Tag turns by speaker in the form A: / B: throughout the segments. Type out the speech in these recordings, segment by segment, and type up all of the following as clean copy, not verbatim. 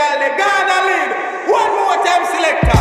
A: girl, they gonna lead. One more time, selector.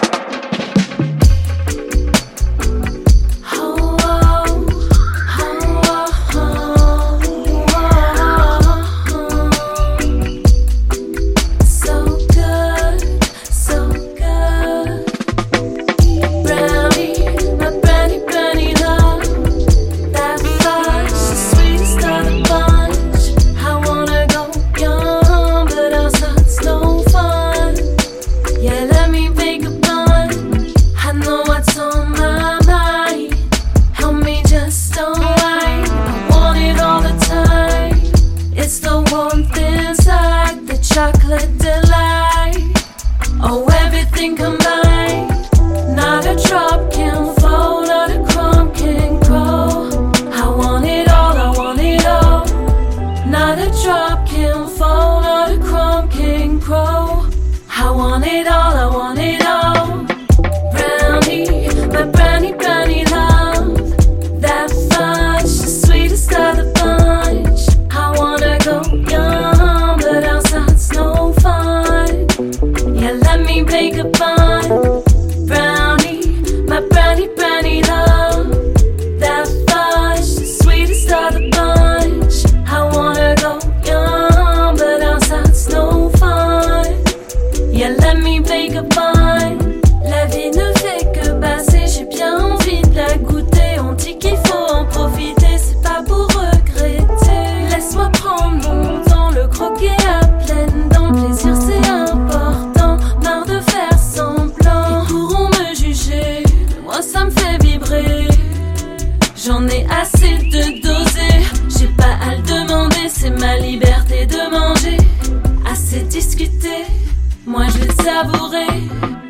B: Chocolate delight, oh everything combined. Not a drop can fall, not a crumb can grow. I want it all, I want it all. Not a drop can fall, not a crumb can grow. I want it all, I want it all. Brownie, my brownie, brownie love. That fudge, the sweetest of the bunch. I wanna go young, but outside's no fun. Yeah, let me make a bun. Brownie, my brownie, brownie love. That fudge, the sweetest of the bunch. I wanna go young, but outside's no fun. Yeah, let me make a bun. La vie ne fait que passer, j'ai bien envie de la goûter. On dit qu'il faut en profiter, c'est pas pour regretter. Laisse-moi prendre mon temps, le croquer à pleines dents. Plaisir c'est important, marre de faire semblant. Ils pourront me juger, moi ça me fait vibrer. J'en ai assez de doser, j'ai pas à le demander. C'est ma liberté de manger, assez discuter, moi je vais le savourer.